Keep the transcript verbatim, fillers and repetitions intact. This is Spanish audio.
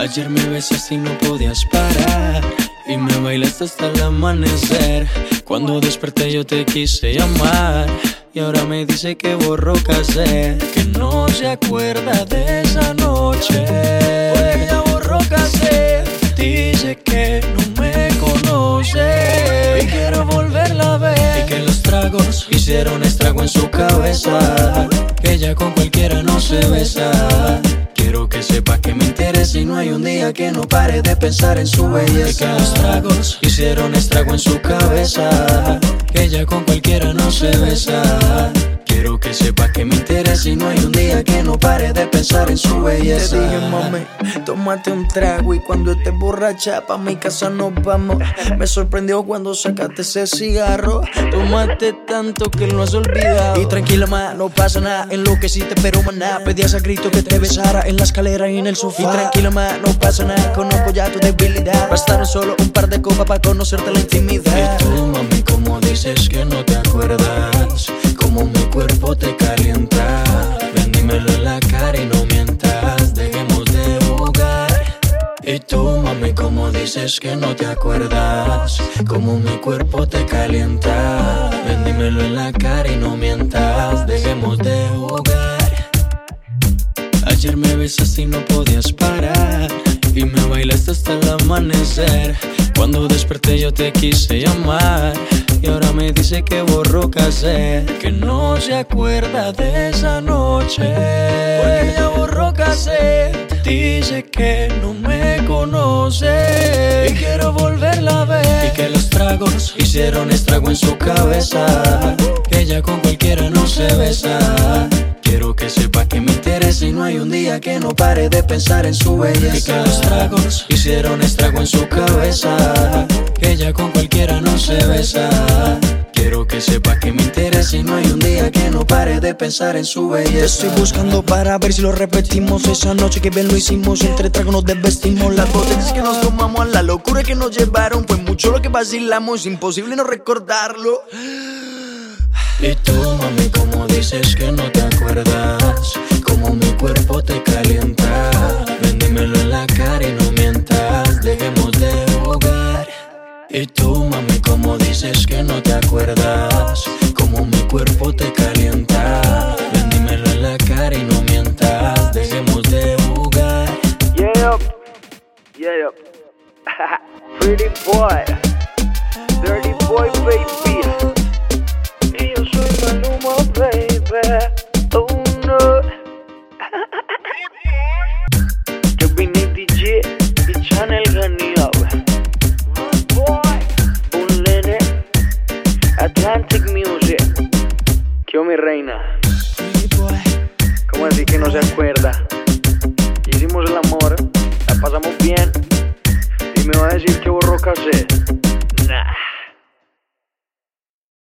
Ayer me besaste y no podías parar, y me bailaste hasta el amanecer. Cuando desperté yo te quise llamar, y ahora me dice que borró casé, que no se acuerda de esa noche, porque ya borró casé. Dice que no me conoce y quiero volverla a ver, y que los tragos hicieron estrago en su cabeza, que ella con cualquiera no se besa. Quiero que sepa que me interesa y no hay un día que no pare de pensar en su belleza. Y que los tragos hicieron estrago en su cabeza, que ella con cualquiera no se besa. Quiero que sepa que me interesa y no hay un día que no pare de pensar en su belleza. Te dije, mami, tómate un trago y cuando estés borracha pa' mi casa nos vamos. Me sorprendió cuando sacaste ese cigarro. Tomaste tanto que lo has olvidado. Y tranquila, ma, no pasa nada. Enloqueciste pero maná, pedías a grito que te besara en la escalera y en el sofá. Y tranquila, ma, no pasa nada. Conozco ya tu debilidad. Bastaron solo un par de copas para conocerte la intimidad. Y tú, mami, como dices que no te acuerdas, como mi cuerpo te calienta. Ven, dímelo en la cara y no mientas, dejemos de jugar. Y tú, mami, como dices que no te acuerdas, como mi cuerpo te calienta. Ven, dímelo en la cara y no mientas, dejemos de jugar. Ayer me besaste y no podías parar, y me bailaste hasta el amanecer. Cuando desperté yo te quise llamar, y ahora me dice que borró casé, que no se acuerda de esa noche, porque ella borró casé. Dice que no me conoce y quiero volverla a ver, y que los tragos hicieron estrago en su cabeza, que ella con cualquiera no se besa. Quiero que sepa que me interesa y no hay un día que no pare de pensar en su belleza. Y que los tragos hicieron estrago en su cabeza, que ella con cualquiera no se besa. Quiero que sepa que me interesa y no hay un día que no pare de pensar en su belleza. Te estoy buscando para ver si lo repetimos. Esa noche que bien lo hicimos, entre tragos nos desvestimos. Las botellas que nos tomamos, la locura que nos llevaron, fue mucho lo que vacilamos, imposible no recordarlo. Y tú, mami, como dices que no te acuerdas, como mi cuerpo te calienta. Ven, dímelo en la cara y no mientas, dejemos de jugar. Y tú, mami, como dices que no te acuerdas, como mi cuerpo te calienta. Ven, dímelo en la cara y no mientas, dejemos de jugar. Yeah, yeah, pretty boy, dirty boy, baby. Y yo soy Maluma, baby. Oh no. Yo vine D J y Channel Ganía, good boy. Un nene, Atlantic Music. Yo, mi reina. ¿Cómo así que no se acuerda? Hicimos el amor, la pasamos bien, y me va a decir que borró casé. Nah.